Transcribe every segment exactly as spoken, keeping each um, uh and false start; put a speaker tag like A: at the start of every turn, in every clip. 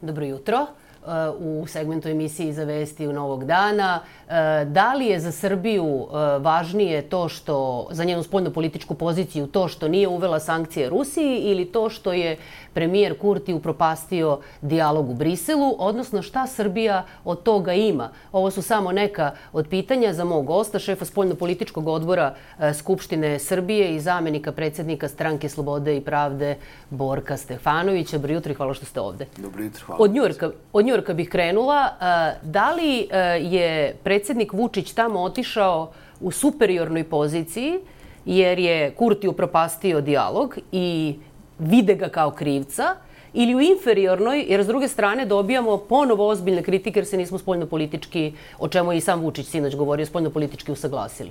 A: dobro jutro. U segmentu emisiji Iza vesti u Novog dana. Da li je za Srbiju važnije to što, za njenu spoljnopolitičku poziciju, to što nije uvela sankcije Rusiji ili to što je premijer Kurti upropastio dijalog u Briselu, odnosno šta Srbija od toga ima? Ovo su samo neka od pitanja za mog gosta, šefa spoljnopolitičkog odbora Skupštine Srbije i zamenika predsjednika Stranke slobode i pravde Borka Stefanovića. Dobro jutro i hvala što ste ovde.
B: Dobro jutro, hvala.
A: Od Njujorka, od Njujorka bih krenula. Da li je predsjednik Vučić tamo otišao u superiornoj poziciji jer je Kurti upropastio dijalog i vide ga kao krivca, ili u inferiornoj, jer s druge strane dobijamo ponovo ozbiljne kritike jer se nismo spoljnopolitički, o čemu je i sam Vučić sinoć govorio, spoljnopolitički usaglasili?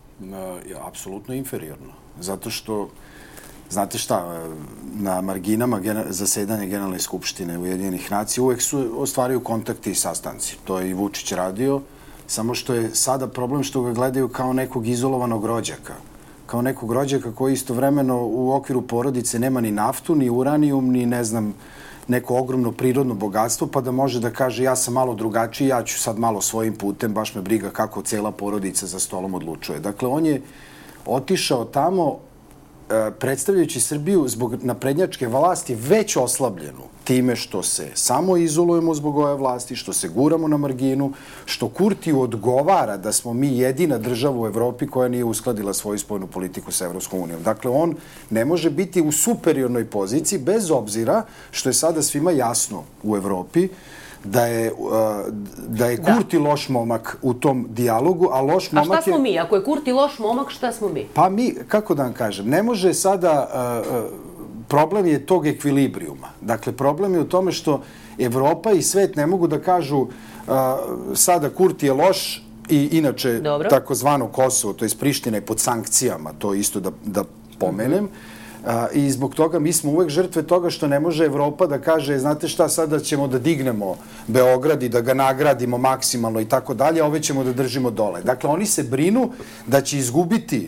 B: Ja, apsolutno inferiorno. Zato što, znate šta, na marginama zasedanja Generalne skupštine Ujedinjenih nacija uvek su ostvaraju kontakti i sastanci. To je i Vučić radio, samo što je sada problem što ga gledaju kao nekog izolovanog rođaka. Kao nekog rođaka koji istovremeno u okviru porodice nema ni naftu, ni uranijum, ni ne znam, neko ogromno prirodno bogatstvo, pa da može da kaže ja sam malo drugačiji, ja ću sad malo svojim putem, baš me briga kako cela porodica za stolom odlučuje. Dakle, on je otišao tamo predstavljajući Srbiju zbog naprednjačke vlasti već oslabljenu time što se samo izolujemo zbog ove vlasti, što se guramo na marginu, što Kurtiju odgovara da smo mi jedina država u Evropi koja nije uskladila svoju spoljnu politiku sa Evropskom unijom. Dakle, on ne može biti u superiornoj poziciji bez obzira što je sada svima jasno u Evropi da je, da je Kurti da. loš momak u tom dijalogu, a loš momak je...
A: A šta smo mi? Ako je Kurti loš momak, šta smo mi?
B: Pa mi, kako da vam kažem, ne može sada... Problem je tog ekvilibrijuma. Dakle, problem je u tome što Evropa i svet ne mogu da kažu sada Kurti je loš i inače
A: Dobro.
B: takozvano Kosovo, to je Priština je pod sankcijama, to isto da, da pomenem. Mm-hmm. I zbog toga mi smo uvek žrtve toga što ne može Evropa da kaže, znate šta, sada ćemo da dignemo Beograd i da ga nagradimo maksimalno i tako dalje, a ove ćemo da držimo dole. Dakle, oni se brinu da će izgubiti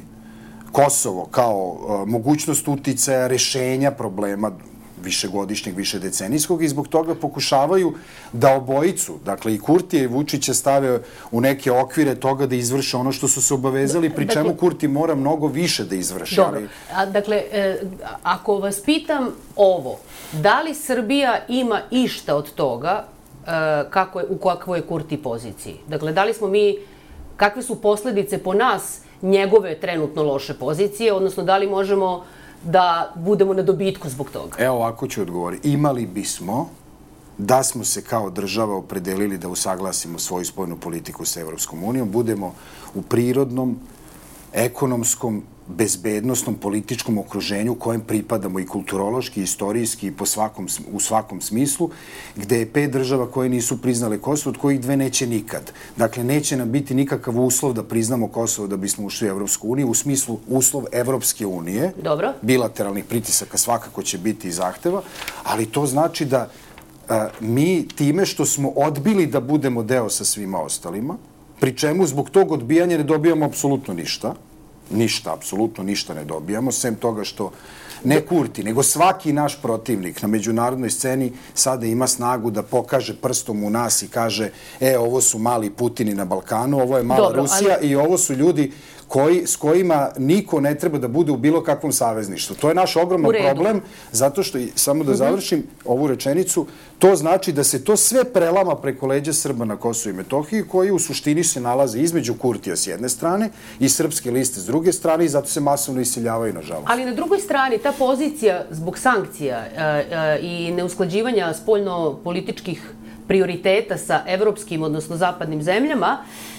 B: Kosovo kao uh, mogućnost uticaja, rešenja problema višegodišnjeg, višedecenijskog i zbog toga pokušavaju da obojicu, dakle i Kurtija i Vučića stave u neke okvire toga da izvrše ono što su se obavezali, pri čemu dakle, Kurti mora mnogo više da izvrši.
A: Dobro. A, dakle, e, ako vas pitam ovo, da li Srbija ima išta od toga e, kako je, u kakvoj je Kurti poziciji? Dakle, da li smo mi, kakve su posledice po nas njegove trenutno loše pozicije, odnosno da li možemo da budemo na dobitku zbog toga?
B: Evo ovako ću odgovoriti. Imali bismo da smo se kao država opredelili da usaglasimo svoju spoljnu politiku sa Evropskom unijom, budemo u prirodnom, ekonomskom, bezbednostnom, političkom okruženju kojem pripadamo i kulturološki, i istorijski i po svakom, u svakom smislu, gde je pet država koje nisu priznale Kosovo, od kojih dve neće nikad. Dakle, neće nam biti nikakav uslov da priznamo Kosovo da bismo ušli u Evropsku uniju, u smislu uslov Evropske unije.
A: Dobro.
B: Bilateralnih pritisaka svakako će biti i zahteva, ali to znači da a, mi time što smo odbili da budemo deo sa svima ostalima, pri čemu zbog tog odbijanja ne dobijamo apsolutno ništa, ništa, apsolutno ništa ne dobijamo, sem toga što ne Kurti, nego svaki naš protivnik na međunarodnoj sceni sada ima snagu da pokaže prstom u nas i kaže, e, ovo su mali Putini na Balkanu, ovo je mala Dobro, Rusija ali... i ovo su ljudi koji, s kojima niko ne treba da bude u bilo kakvom savezništvu. To je naš ogroman problem, zato što, samo da završim uh-huh. ovu rečenicu, to znači da se to sve prelama preko leđa Srba na Kosovu i Metohiji, koji u suštini se nalaze između Kurtija s jedne strane i Srpske liste s druge strane i zato se masovno iseljavaju, nažalost.
A: Ali na drugoj strani, ta pozicija zbog sankcija e, e, i neusklađivanja spoljno-političkih prioriteta sa evropskim, odnosno zapadnim zemljama,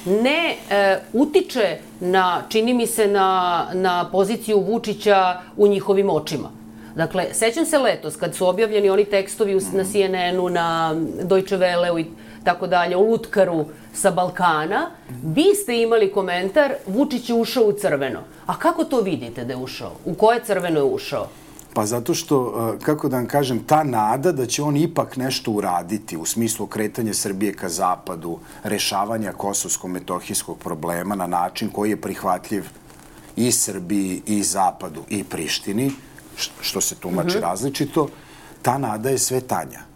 A: ne e, utiče na, čini mi se, na, na poziciju Vučića u njihovim očima. Dakle, sećam se letos kad su objavljeni oni tekstovi na C N N-u, na Deutsche Welle-u i tako dalje, o lutkaru sa Balkana, vi ste imali komentar Vučić je ušao u crveno. A kako to vidite da je ušao? U koje crveno je ušao?
B: Pa zato što, kako da vam kažem, ta nada da će on ipak nešto uraditi u smislu okretanja Srbije ka zapadu, rešavanja kosovsko-metohijskog problema na način koji je prihvatljiv i Srbiji, i zapadu, i Prištini, što se tumači različito, ta nada je sve tanja.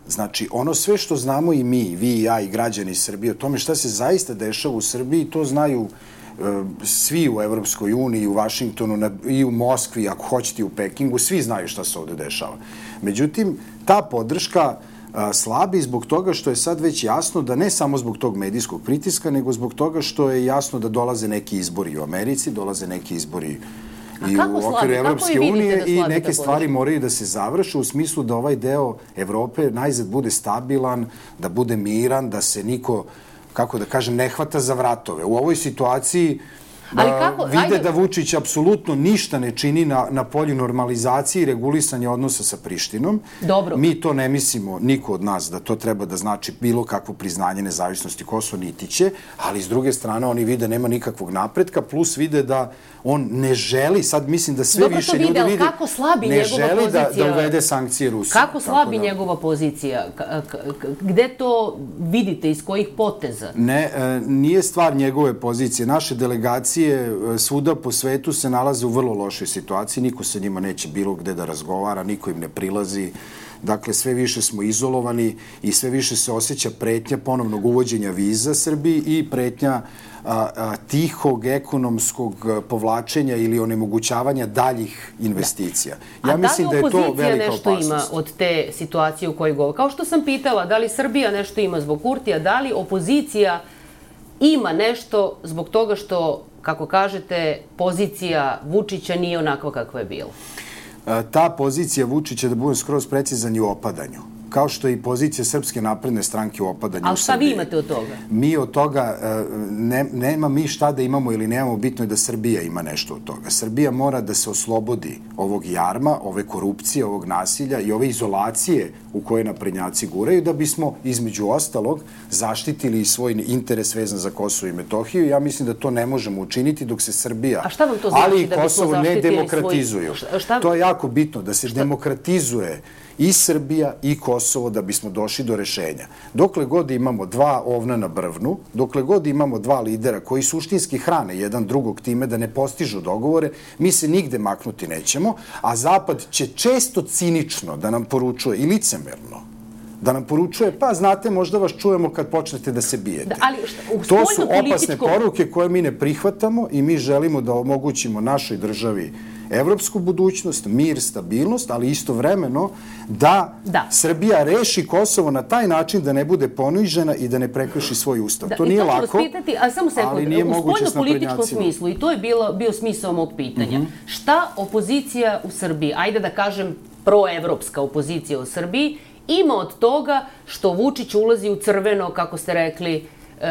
B: Znači, ono sve što znamo i mi, vi i ja i građani Srbije, o tome šta se zaista dešava u Srbiji, to znaju e, svi u Evropskoj uniji, u Vašingtonu na, i u Moskvi, ako hoćete i u Pekingu, svi znaju šta se ovde dešava. Međutim, ta podrška a, slabi zbog toga što je sad već jasno da ne samo zbog tog medijskog pritiska, nego zbog toga što je jasno da dolaze neki izbori u Americi, dolaze neki izbori i u okviru Evropske unije i neke stvari moraju da se završe u smislu da ovaj deo Evrope najzad bude stabilan, da bude miran, da se niko, kako da kažem, ne hvata za vratove. U ovoj situaciji Ali kako, vide ajde... da Vučić apsolutno ništa ne čini na, na polju normalizacije i regulisanja odnosa sa Prištinom.
A: Dobro.
B: Mi to ne mislimo, niko od nas, da to treba da znači bilo kakvo priznanje nezavisnosti Kosova, niti će, ali s druge strane oni vide nema nikakvog napretka, plus vide da on ne želi, sad mislim da sve
A: Dobro
B: više
A: vide,
B: ljudi vide,
A: kako slabi
B: ne želi
A: pozicija,
B: da, da uvede sankcije Rusiji.
A: Kako slabi
B: da...
A: njegova pozicija? K gde to vidite, iz kojih poteza?
B: Ne, nije stvar njegove pozicije. Naše delegacije svuda po svetu se nalaze u vrlo lošoj situaciji. Niko sa njima neće bilo gde da razgovara, niko im ne prilazi. Dakle, sve više smo izolovani i sve više se osjeća pretnja ponovnog uvođenja viza Srbiji i pretnja a, a, tihog ekonomskog povlačenja ili onemogućavanja daljih investicija.
A: Ja mislim da je to velika opasnost. A da li opozicija nešto ima od te situacije u kojoj govori? Kao što sam pitala, da li Srbija nešto ima zbog Kurtija, da li opozicija ima nešto zbog toga što, kako kažete, pozicija Vučića nije onakva kakva je bila?
B: Ta pozicija Vučića, da budem skroz precizan, je u opadanju. Kao što je i pozicija Srpske napredne stranke u opadanju u Srbiji.
A: Ali šta vi imate od toga?
B: Mi od toga, ne, nema mi šta da imamo ili nemamo, bitno je da Srbija ima nešto od toga. Srbija mora da se oslobodi ovog jarma, ove korupcije, ovog nasilja i ove izolacije u koje naprednjaci guraju, da bismo, između ostalog, zaštitili svoj interes vezan za Kosovo i Metohiju. Ja mislim da to ne možemo učiniti dok se Srbija,
A: A šta vam to znači,
B: ali i
A: da
B: Kosovo
A: ne
B: demokratizuju.
A: Svoj... Šta...
B: To je jako bitno, da se šta... demokratizuje i Srbija i Kosovo da bismo došli do rešenja. Dokle god imamo dva ovna na brvnu, dokle god imamo dva lidera koji suštinski hrane jedan drugog time da ne postižu dogovore, mi se nigde maknuti nećemo, a Zapad će često cinično da nam poručuje i licemerno da nam poručuje, pa znate, možda vas čujemo kad počnete da se bijete.
A: Da, ali šta, u
B: to su opasne
A: političko...
B: poruke koje mi ne prihvatamo i mi želimo da omogućimo našoj državi evropsku budućnost, mir, stabilnost, ali istovremeno da, da Srbija reši Kosovo na taj način da ne bude ponižena i da ne prekrši svoj ustav.
A: Da,
B: to nije
A: to
B: lako,
A: pitati, a samo sekund,
B: ali nije
A: u
B: moguće s
A: spoljnopolitičkom smislu, i to je bilo, bio smisao mog pitanja. Mm-hmm. Šta opozicija u Srbiji, ajde da kažem proevropska opozicija u Srbiji, ima od toga što Vučić ulazi u crveno, kako ste rekli,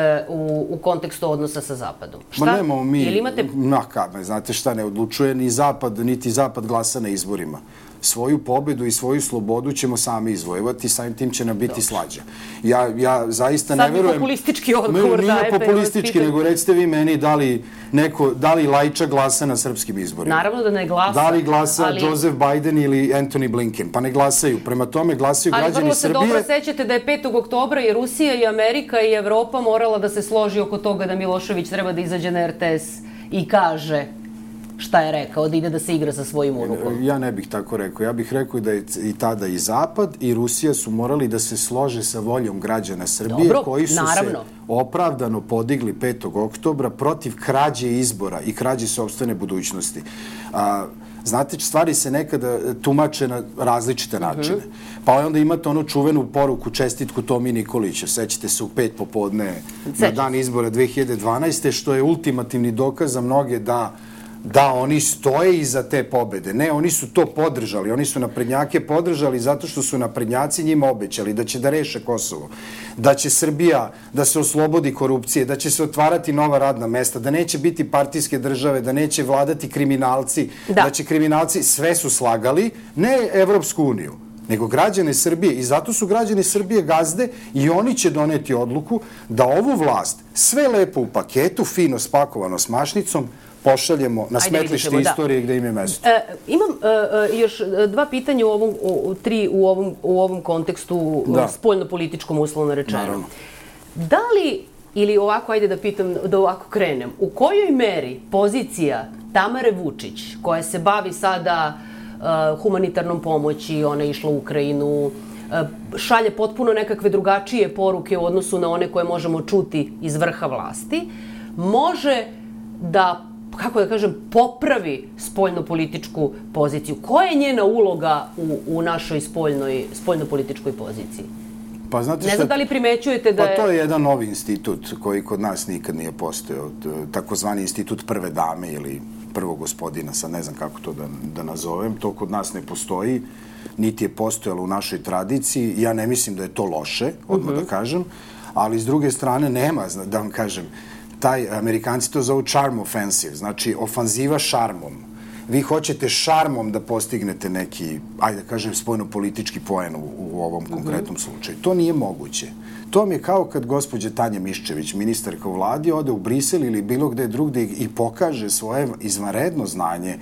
A: u, u kontekstu odnosa sa Zapadom? Šta?
B: Ma nemamo mi,
A: imate...
B: na kad, znate šta, ne odlučuje ni Zapad, niti Zapad glasa na izborima. Svoju pobedu i svoju slobodu ćemo sami izvojevati, samim tim će nam biti slađa. Ja, ja zaista
A: Sad
B: ne verujem...
A: Sad mi populistički odgovor
B: daje. Nije populistički, nego recite vi meni da li neko, da li Lajča glasa na srpskim izborima.
A: Naravno da ne glasa.
B: Da li glasa
A: ali...
B: Joseph Biden ili Antony Blinken? Pa ne glasaju. Prema tome glasaju
A: ali
B: građani Srbije.
A: Ali vrlo se dobro sećate da je petog oktobra i Rusija i Amerika i Evropa morala da se složi oko toga da Milošević treba da izađe na R T S i kaže šta je rekao, da ide da se igra sa svojim unukom.
B: Ja ne bih tako rekao. Ja bih rekao da je i tada i Zapad i Rusija su morali da se slože sa voljom građana Srbije,
A: Dobro,
B: koji su
A: naravno.
B: se opravdano podigli petog oktobra protiv krađe izbora i krađe sopstvene budućnosti. A, znate, stvari se nekada tumače na različite načine. Uh-huh. Pa onda imate onu čuvenu poruku, čestitku Tomi Nikolića. Sećate se u pet popodne na dan izbora dve hiljade dvanaeste. što je ultimativni dokaz za mnoge da da oni stoje iza te pobede. Ne, oni su to podržali. Oni su naprednjake podržali zato što su naprednjaci njima obećali da će da reše Kosovo, da će Srbija da se oslobodi korupcije, da će se otvarati nova radna mesta, da neće biti partijske države, da neće vladati kriminalci, da, da će kriminalci, sve su slagali, ne Evropsku uniju, nego građane Srbije. I zato su građani Srbije gazde i oni će doneti odluku da ovu vlast sve lepo u paketu, fino spakovano s mašnicom, pošaljemo na smetlište da. istorije gde im je mesto.
A: E, imam e, još dva pitanja u ovom, u, tri u ovom, u ovom kontekstu da. spoljno-političkom uslovno rečeno. Naravno. Da li, ili ovako, ajde da pitam, da ovako krenem, u kojoj meri pozicija Tamare Vučić, koja se bavi sada uh, humanitarnom pomoći, ona je išla u Ukrajinu, šalje potpuno nekakve drugačije poruke u odnosu na one koje možemo čuti iz vrha vlasti, može da, kako da kažem, popravi spoljnopolitičku poziciju. Koja je njena uloga u, u našoj spoljnoj, spoljnopolitičkoj poziciji?
B: Pa, znate
A: ne znam da li primećujete da je...
B: Pa to je jedan novi institut koji kod nas nikad nije postojao. Takozvani institut prve dame ili prvog gospodina, sad ne znam kako to da, da nazovem. To kod nas ne postoji, niti je postojalo u našoj tradiciji. Ja ne mislim da je to loše, odmah uh-huh. da kažem, ali s druge strane nema, da vam kažem, taj, Amerikanci to zovu charm offensive, znači ofanziva šarmom. Vi hoćete šarmom da postignete neki, ajde da kažem, spoljno-politički poen u, u ovom konkretnom uh-huh. slučaju. To nije moguće. To mi je kao kad gospođa Tanja Miščević, ministarka u vladi, ode u Brisel ili bilo gde drugde i pokaže svoje izvanredno znanje,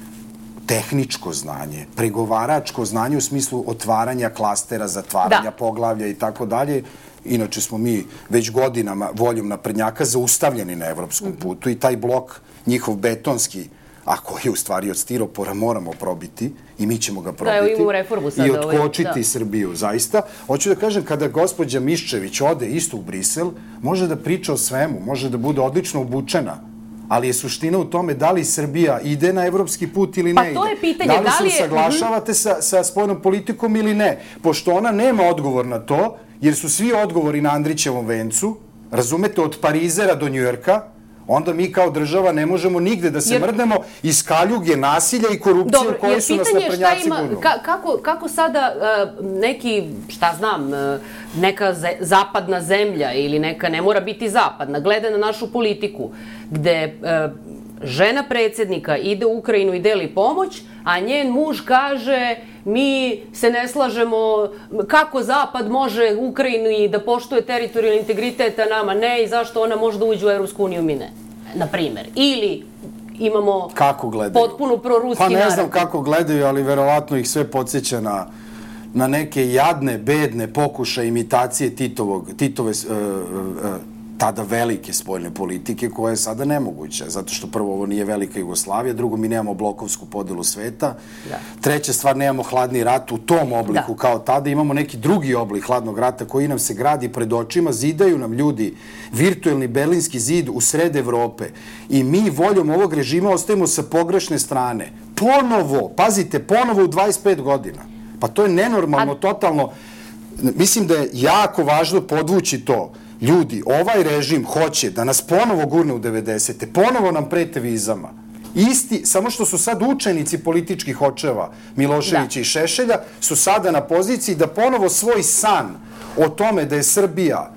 B: tehničko znanje, pregovaračko znanje u smislu otvaranja klastera, zatvaranja da. poglavlja i tako dalje. Inače smo mi već godinama voljom naprednjaka zaustavljeni na evropskom uh-huh. putu i taj blok, njihov betonski, a koji je u stvari od stiropora, moramo probiti i mi ćemo ga probiti.
A: Da, imamo reformu sada.
B: I otkočiti da. Srbiju, zaista. Hoću da kažem, kada gospođa Miščević ode isto u Brisel, može da priča o svemu, može da bude odlično obučena, ali je suština u tome da li Srbija ide na evropski put ili ne ide.
A: Pa to je pitanje,
B: da li,
A: da li
B: se usaglašavate sa, sa spoljnom politikom ili ne. Pošto ona nema odgovor na to, jer su svi odgovori na Andrićevom vencu, razumete, od Parizera do Njujorka, onda mi kao država ne možemo nigde da se jer, mrdnemo iz kaljuge, nasilja i korupcije dobro, koje su nas naprednjaci gurnuli.
A: Ka, kako, kako sada uh, neki, šta znam, uh, neka ze, zapadna zemlja ili neka, ne mora biti zapadna, gleda na našu politiku, gde uh, žena predsjednika ide u Ukrajinu i deli pomoć, a njen muž kaže mi se ne slažemo kako Zapad može Ukrajini da poštuje teritorijalni integritet, a nama ne, i zašto ona može da uđe u Evropsku uniju, mi ne, na primer. Ili imamo potpuno proruski narativ.
B: Pa ne znam kako gledaju, ali verovatno ih sve podsjeća na, na neke jadne, bedne pokušaje imitacije Titovog, Titove uh, uh, tada velike spoljne politike, koja je sada nemoguća, zato što prvo ovo nije velika Jugoslavija, drugo mi nemamo blokovsku podelu sveta, da. Treća stvar, nemamo hladni rat u tom obliku da. Kao tada, imamo neki drugi oblik hladnog rata koji nam se gradi pred očima, zidaju nam ljudi virtuelni berlinski zid u sred Evrope i mi voljom ovog režima ostajemo sa pogrešne strane. Ponovo, pazite, ponovo u dvadeset pet godina. Pa to je nenormalno, A... totalno. Mislim da je jako važno podvući to. Ljudi, ovaj režim hoće da nas ponovo gurne u devedesete, ponovo nam prete vizama. Isti, samo što su sad učenici političkih očeva Miloševića da. I Šešelja, su sada na poziciji da ponovo svoj san o tome da je Srbija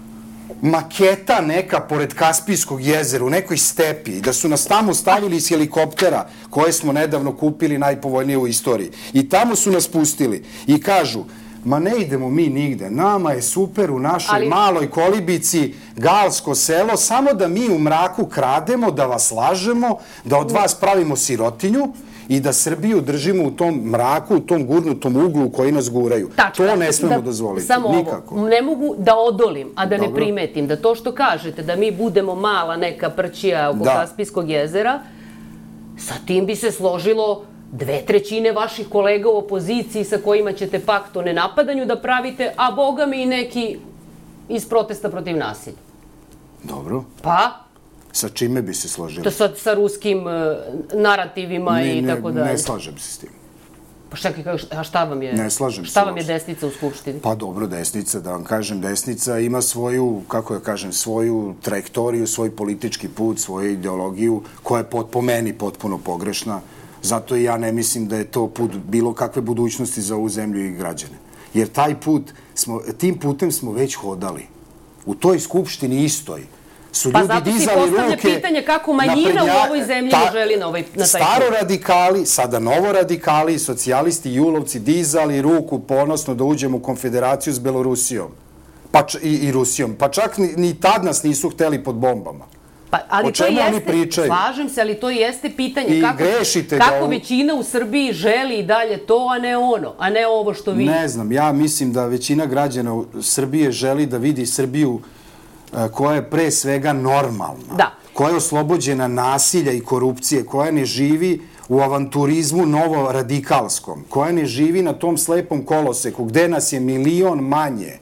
B: maketa neka pored Kaspijskog jezera, u nekoj stepi, da su nas tamo stavili iz helikoptera koje smo nedavno kupili, najpovoljnije u istoriji. I tamo su nas pustili i kažu, ma ne idemo mi nigde, nama je super u našoj ali... maloj kolibici, galsko selo, samo da mi u mraku krademo, da vas lažemo, da od vas pravimo sirotinju i da Srbiju držimo u tom mraku, u tom gurnutom uglu u koji nas guraju. Tačno, to ne smemo da, dozvoliti, samo nikako.
A: Ovo, ne mogu da odolim, a da Dobro. Ne primetim, da to što kažete, da mi budemo mala neka prćija oko da. Kaspijskog jezera, sa tim bi se složilo dve trećine vaših kolega u opoziciji sa kojima ćete pakt o nenapadanju da pravite, a boga mi i neki iz protesta protiv nasilja.
B: Dobro.
A: Pa?
B: Sa čime bi se složili?
A: To sa, sa ruskim uh, narativima
B: ne,
A: i tako dalje.
B: Ne slažem se s tim.
A: Pa šta, a šta vam je?
B: Ne slažem se.
A: Šta vam je desnica u Skupštini?
B: Pa dobro, desnica, da vam kažem, desnica ima svoju, kako ja kažem, svoju trajektoriju, svoj politički put, svoju ideologiju, koja je pot, po meni potpuno pogrešna. Zato i ja ne mislim da je to put bilo kakve budućnosti za ovu zemlju i građane. Jer taj put, smo, tim putem smo već hodali. U toj skupštini istoj su ljudi dizali ruke... Pa zato si postavlja pitanje kako manjina u ovoj zemlji ne želi na, ovaj, na taj put. Staro radikali, sada novo radikali, socijalisti i julovci dizali ruku ponosno da uđemo u konfederaciju s Belorusijom pa č, i, i Rusijom. Pa čak ni, ni tad nas nisu hteli pod bombama.
A: Pa, ali o čemu oni pričaju? Slažem se, ali to jeste pitanje.
B: I
A: kako,
B: grešite
A: kako
B: da...
A: većina u Srbiji želi i dalje to, a ne ono, a ne ovo što vi...
B: Ne znam, ja mislim da većina građana u Srbije želi da vidi Srbiju koja je pre svega normalna.
A: Da.
B: koja je oslobođena nasilja i korupcije, koja ne živi u avanturizmu novoradikalskom, koja ne živi na tom slepom koloseku, gde nas je milion manje,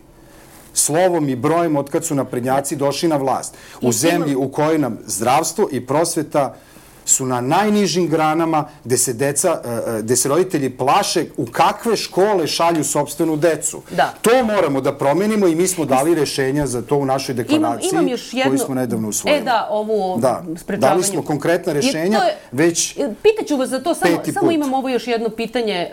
B: slovom i brojem od kad su naprednjaci došli na vlast. U zemlji u kojoj nam zdravstvo i prosveta su na najnižim granama, gde se, deca, gde se roditelji plaše u kakve škole šalju sopstvenu decu.
A: Da.
B: To moramo da promenimo i mi smo dali rešenja za to u našoj deklaraciji
A: imam, imam još jedno...
B: koju smo nedavno usvojili.
A: E da, ovu
B: da.
A: sprečavanje...
B: Dali smo konkretna rešenja, je, već
A: Pitaću vas za to, samo, samo
B: put.
A: imam ovo još jedno pitanje,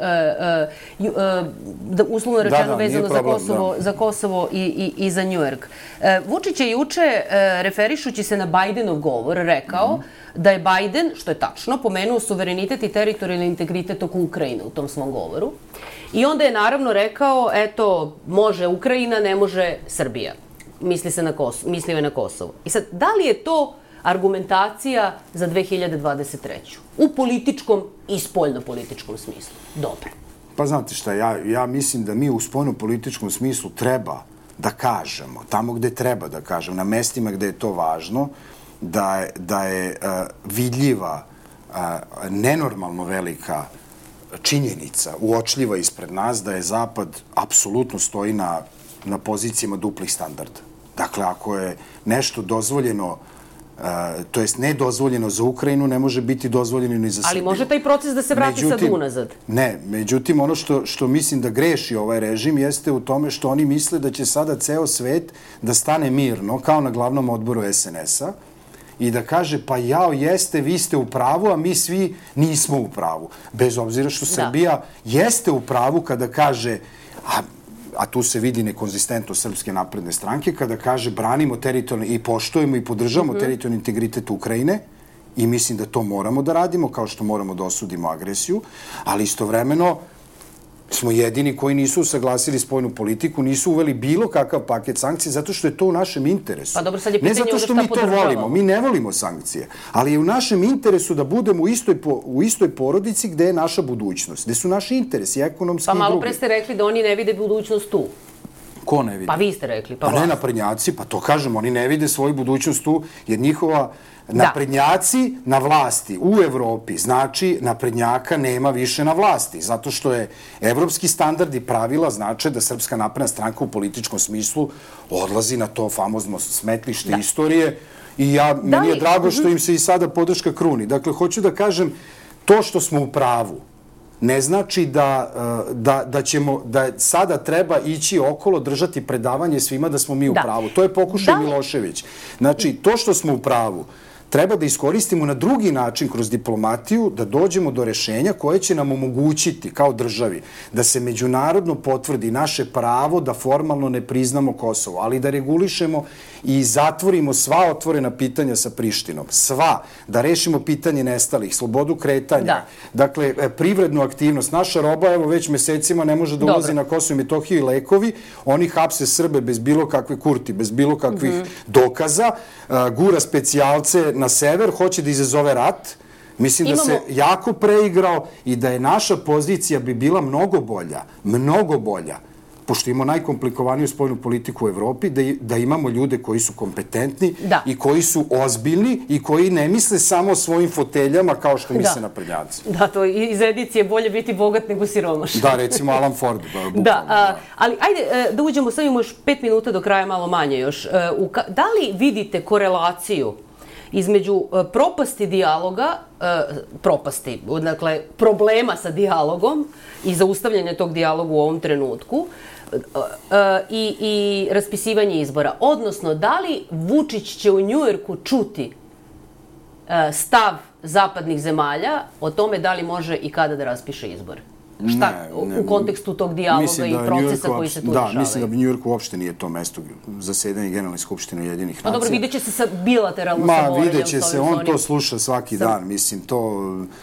A: uh, uh, da, uslovno rečeno da, da, vezano problem, za Kosovo, da. za Kosovo i, i, i za Njujork. Uh, Vučić je juče, uh, referišući se na Bajdenov govor, rekao mm. da je Bajden, što je tačno, pomenuo suverenitet i teritorijalni integritet oko Ukrajine u tom svom govoru. I onda je naravno rekao, eto, može Ukrajina, ne može Srbija. Misli se na Kosovo, misli je na Kosovo. I sad, da li je to argumentacija za dve hiljade dvadeset treću u političkom i spoljno-političkom smislu? Dobro.
B: Pa znate šta, ja, ja mislim da mi u spoljno-političkom smislu treba da kažemo, tamo gde treba da kažemo, na mestima gde je to važno, da je, da je uh, vidljiva, uh, nenormalno velika činjenica, uočljiva ispred nas, da je Zapad apsolutno stoji na, na pozicijama duplih standarda. Dakle, ako je nešto dozvoljeno, uh, to jest nedozvoljeno za Ukrajinu, ne može biti dozvoljeno ni za Srbiju.
A: Ali može taj proces da se vrati međutim, sad unazad?
B: Ne, međutim, ono što, što mislim da greši ovaj režim jeste u tome što oni misle da će sada ceo svet da stane mirno, kao na glavnom odboru es en es-a, i da kaže, pa jao, jeste, vi ste u pravu, a mi svi nismo u pravu. Bez obzira što Srbija da. jeste u pravu kada kaže, a, a tu se vidi nekonzistentnost Srpske napredne stranke, kada kaže branimo teritorijalni i poštujemo i podržavamo mm-hmm. teritorijalni integritet Ukrajine, i mislim da to moramo da radimo, kao što moramo da osudimo agresiju, ali istovremeno smo jedini koji nisu usaglasili spoljnu politiku, nisu uveli bilo kakav paket sankcija, zato što je to u našem interesu.
A: Pa dobro, sad je pitanje
B: ne zato što mi to volimo, mi ne volimo sankcije, ali je u našem interesu da budemo u istoj, po, u istoj porodici gde je naša budućnost, gde su naši interesi, ekonomski
A: pa
B: i drugi.
A: Pa malo pre ste rekli da oni ne vide budućnost tu.
B: Ko ne vidi?
A: Pa vi ste rekli. Pa,
B: pa ne naprednjaci, pa to kažemo, oni ne vide svoju budućnost tu, jer njihova naprednjaci na vlasti u Evropi, znači naprednjaka nema više na vlasti, zato što je evropski standard i pravila znače da Srpska napredna stranka u političkom smislu odlazi na to famozno smetlište da. istorije i ja, da meni je li? drago što im se i sada podrška kruni. Dakle, hoću da kažem, to što smo u pravu ne znači da, da, da ćemo, da sada treba ići okolo, držati predavanje svima da smo mi u da. pravu. To je pokušaj da. Milošević. Znači, to što smo u pravu treba da iskoristimo na drugi način kroz diplomatiju, da dođemo do rešenja koje će nam omogućiti kao državi da se međunarodno potvrdi naše pravo da formalno ne priznamo Kosovo, ali da regulišemo i zatvorimo sva otvorena pitanja sa Prištinom. Sva. Da rešimo pitanje nestalih, slobodu kretanja, da. dakle, privrednu aktivnost. Naša roba, evo, već mesecima ne može da ulazi Dobre. na Kosovo i Metohiju i lekovi. Oni hapse Srbe bez bilo kakve kurti, bez bilo kakvih mm-hmm. dokaza, uh, gura specijalce na sever, hoće da izazove rat. Mislim Imamo... da se jako preigrao i da je naša pozicija bi bila mnogo bolja, mnogo bolja, pošto imamo najkomplikovaniju spoljnu politiku u Evropi, da, da imamo ljude koji su kompetentni da. i koji su ozbiljni i koji ne misle samo o svojim foteljama kao što misle da. naprednjaci.
A: Da, to iz edicije bolje biti bogat nego siromašan.
B: Da, recimo Alan Ford. Bukvalno,
A: da, a, da, ali ajde da uđemo, stavimo još pet minuta do kraja, malo manje još. U ka, da li vidite korelaciju između uh, propasti dijaloga, uh, propasti, dakle, problema sa dijalogom i zaustavljanja tog dijaloga u ovom trenutku uh, uh, i, i raspisivanje izbora? Odnosno, da li Vučić će u Njujorku čuti uh, stav zapadnih zemalja o tome da li može i kada da raspiše izbore? Šta ne, ne, u kontekstu tog dijaloga i procesa koji se tu
B: da,
A: dešavaju? Da,
B: mislim da New York uopšte nije to mesto zasedanja Generalne skupštine Ujedinjenih nacija.
A: Pa dobro, vidjet će se sa bilateralno Ma, sa
B: vidjet će se, on to sluša svaki sam... dan, mislim, to...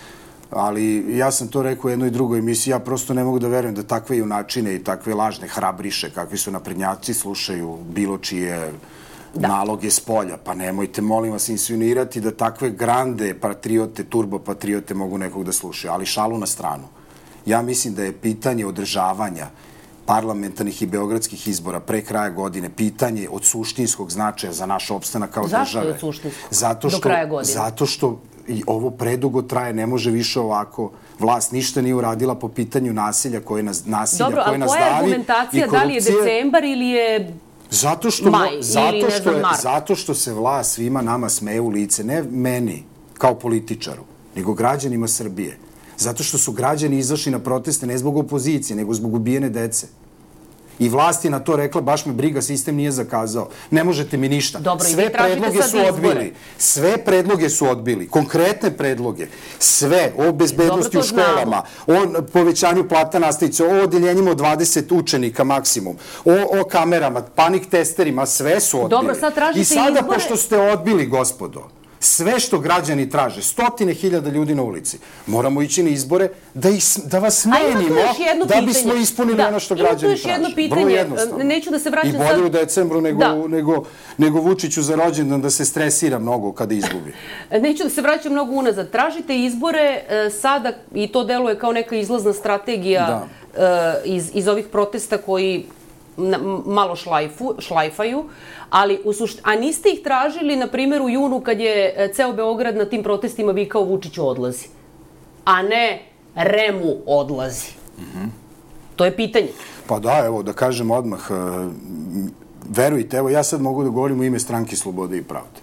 B: Ali ja sam to rekao u jednoj drugoj emisiji, ja prosto ne mogu da verujem da takve junačine i takve lažne hrabriše, kakvi su naprednjaci, slušaju bilo čije da. naloge s polja. Pa nemojte, molim vas, insinuirati da takve grande patriote, turbopatriote mogu nekog da slušaju, ali šalu na stranu. Ja mislim da je pitanje održavanja parlamentarnih i beogradskih izbora pre kraja godine pitanje od suštinskog značaja za naš opstanak kao države.
A: Zašto je od suštinskog?
B: Zato što,
A: do kraja godine?
B: Zato što i ovo predugo traje, ne može više ovako. Vlast ništa nije uradila po pitanju nasilja koje nas, nasilja
A: Dobro,
B: koje nas davi.
A: Dobro, ali koja je argumentacija? Da li je decembar ili je
B: zato što,
A: maj
B: zato
A: ili ne
B: što
A: znam
B: je,
A: mart?
B: Zato što se vlast svima nama smeje u lice, ne meni kao političaru, nego građanima Srbije. Zato što su građani izašli na proteste ne zbog opozicije, nego zbog ubijene dece. I vlast je na to rekla, baš me briga, sistem nije zakazao. Ne možete mi ništa.
A: Dobro,
B: sve predloge su odbili. Sve predloge su odbili. Konkretne predloge. Sve. O bezbednosti u školama, o povećanju plata nastavice, o odeljenjima od dvadeset učenika maksimum, o, o kamerama, panik testerima, sve su odbili.
A: Dobro, sad tražite
B: I sada,
A: izbore.
B: Pošto ste odbili, gospodo, sve što građani traže, stotine hiljada ljudi na ulici, moramo ići na izbore da, is, da vas smenimo, da bismo ispunili
A: da,
B: ono što građani traže.
A: Ima tu još jedno pitanje, neću da se vraćam sad...
B: I bolje u decembru nego, da. nego, nego Vučiću za rođendan da se stresira mnogo kada izgubi.
A: Neću da se vraćam mnogo unazad. Tražite izbore e, sada, i to deluje kao neka izlazna strategija e, iz, iz ovih protesta koji na, malo šlajfu, šlajfaju, ali u sušt... a niste ih tražili, na primjer, u junu kad je ceo Beograd na tim protestima vikao Vučiću odlazi, a ne Remu odlazi. Mm-hmm. To je pitanje.
B: Pa da, evo, da kažem odmah, verujte, evo, ja sad mogu da govorim u ime Stranke Slobode i Pravde.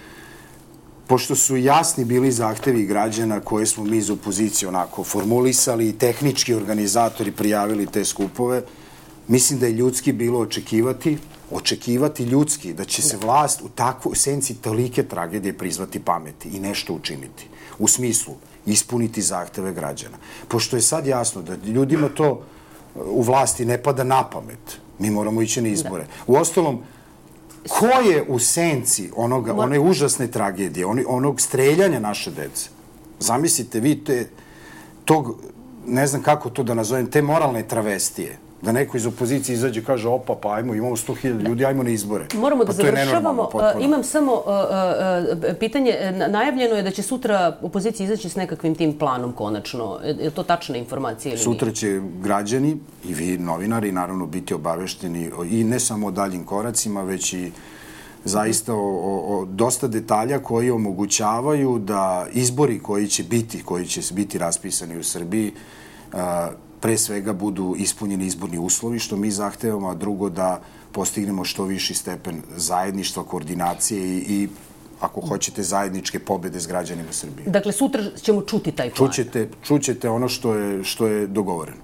B: Pošto su jasni bili zahtevi građana koje smo mi iz opozicije onako formulisali i tehnički organizatori prijavili te skupove, mislim da je ljudski bilo očekivati, očekivati ljudski da će se vlast u takvoj senci tolike tragedije prizvati pameti i nešto učiniti. U smislu ispuniti zahteve građana. Pošto je sad jasno da ljudima to u vlasti ne pada na pamet, mi moramo ići na izbore. U ostalom, ko je u senci onoga, one užasne tragedije, onog streljanja naše dece? Zamislite vi te, tog, ne znam kako to da nazovem, te moralne travestije. Da neko iz opozicije izađe i kaže, opa, pa ajmo, imamo sto hiljada ljudi, ajmo na izbore.
A: Moramo da završavamo. Imam samo pitanje. Najavljeno je da će sutra opozicija izaći s nekakvim tim planom konačno. Je to tačna informacija ili nije?
B: Sutra će građani i vi, novinari, naravno biti obavešteni i ne samo o daljim koracima, već i zaista o, o, o dosta detalja koji omogućavaju da izbori koji će biti, koji će biti raspisani u Srbiji, a, pre svega budu ispunjeni izborni uslovi, što mi zahtevamo, a drugo da postignemo što viši stepen zajedništva, koordinacije i, i ako hoćete, zajedničke pobede s građanima Srbije.
A: Dakle, sutra ćemo čuti taj plan.
B: Čućete, čućete ono što je, što je dogovoreno.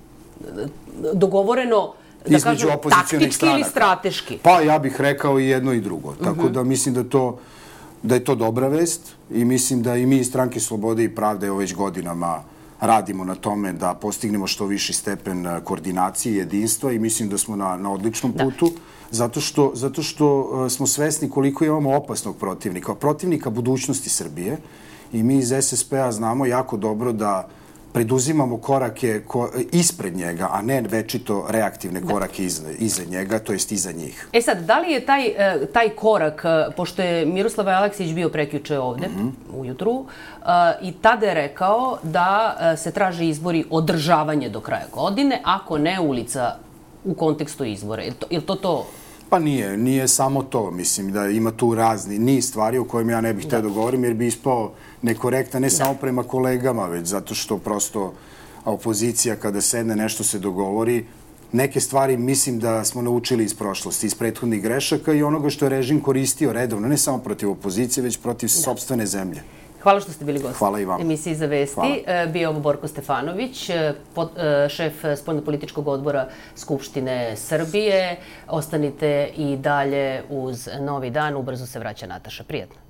A: Dogovoreno, da kažem, taktički ili strateški?
B: Pa ja bih rekao i jedno i drugo. Tako da mislim da, to, da je to dobra vest i mislim da i mi iz Stranke Slobode i Pravde evo već godinama radimo na tome da postignemo što viši stepen koordinacije i jedinstva i mislim da smo na, na odličnom putu, zato što, zato što smo svesni koliko imamo opasnog protivnika, protivnika budućnosti Srbije i mi iz S S P-a znamo jako dobro da preduzimamo korake ko, ispred njega, a ne večito reaktivne korake iza, iza njega, to jest iza njih.
A: E sad, da li je taj, taj korak, pošto je Miroslav Aleksić bio prekjuče ovde, mm-hmm. ujutru, i tada je rekao da se traže izbori održavanje do kraja godine, ako ne ulica u kontekstu izbora. Je to je to? to?
B: Pa nije, nije samo to. Mislim da ima tu razni niz stvari o kojima ja ne bih htio da govorim, jer bi ispao nekorektan ne samo prema kolegama, već zato što prosto opozicija kada sedne nešto se dogovori, neke stvari mislim da smo naučili iz prošlosti, iz prethodnih grešaka i onoga što je režim koristio redovno, ne samo protiv opozicije, već protiv sopstvene zemlje.
A: Hvala što ste bili gosti.
B: Hvala i vam.
A: Emisiji Za vesti. Bio ovo Borko Stefanović, šef spoljnopolitičkog odbora Skupštine Srbije. Ostanite i dalje uz Novi dan. Ubrzo se vraća Nataša. Prijetno.